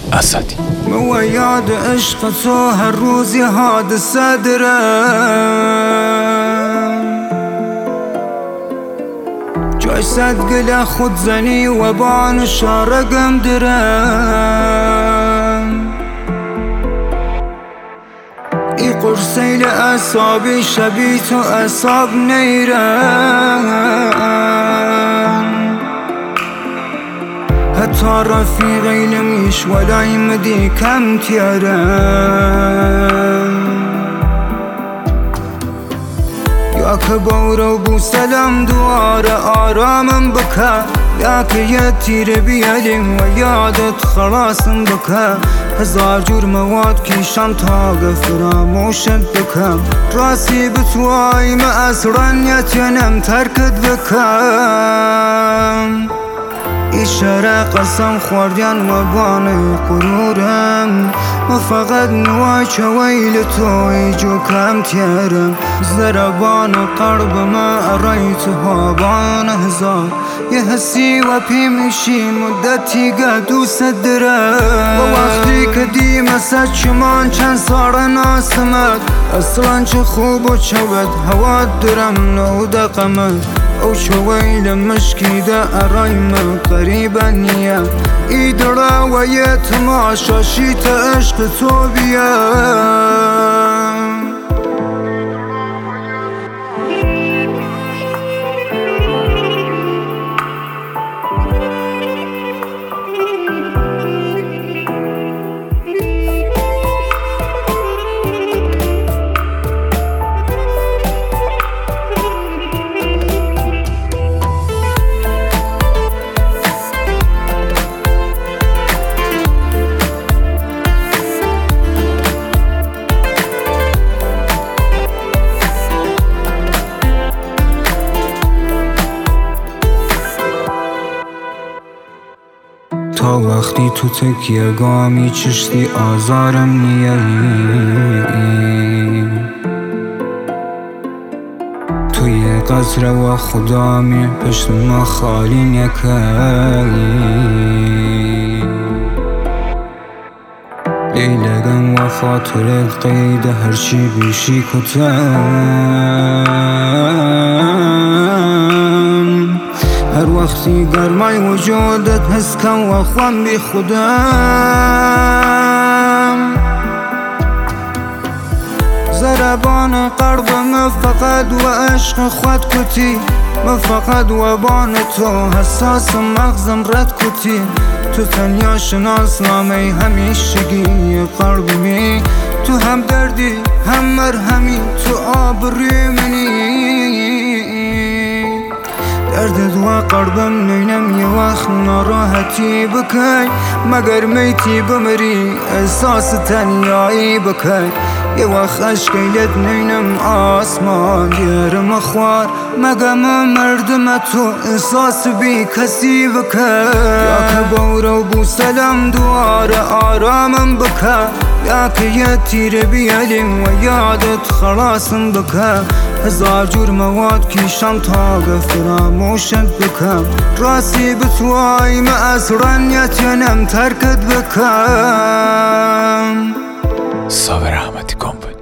اسدی. مو یاد عشق تو هر روز یه حادثه دارم، جای صد گله خود زنی و بان شارقم درم. ای قرسیل اعصابی شبی تو اعصاب نیرم، حتی رفیقی نمیش ولای مدی کم تیارم. یا که بورو بو سلام دوار آرامم بکه، یا که یه تیر بیالیم و یادت خلاصم بکه. هزار جور مواد کیشم تا فراموشت بکم، راستی بتوایم اصلا یتینم ترکت بکم. ایشاره قسم خوردین و بان قرورم، و فقط نوای چویل توی جو کم تیرم. زربان قرب ما ارایت هابان هزار، یه حسی و پیمشی مدتی دوست دارم. و وقتی که دیم سد چمان چند ساره ناسمد، اصلا چه خوب و چه بد هوا درم نو دقمد. او شویل مشکی ده ارایم قریبا نیه، ای درا و یه تماشا شیت عشق تو بیم. تا وقتی تو تکیه گامی چشتی آزارم نیایی، توی قصر و خدامی پشت ما خالی نکایی. لیلگم و خاطرت قید هرچی بیشی کتم، هر وقتی گرمای وجودت حس کن و خوام بی خودم. زربان قرب ما فقط و عشق خود کتی، ما فقط و بان تو حساس مغزم رد کتی. تو تنیا شناس نامه همیشگی قرب می، تو هم دردی هم مرهمی تو آبروی منی. دردت و قربم نینم یه وقت ناراحتی بکی، مگر میتی بمری احساس تنیایی بکی. یه وقت عشقیت نینم آسمان دیرم خوار، مگم مردم تو احساس بی کسی بکی. یا که بورو بو سلام دوار آرامم بکه، یا که یه تیر بیالیم و یادت خلاصم بکه. هزار جور مواد کیشم تا فراموشت بکم، راستی بتوایم اصلا یتینم ترکت بکم. صابر احمدی گم بود.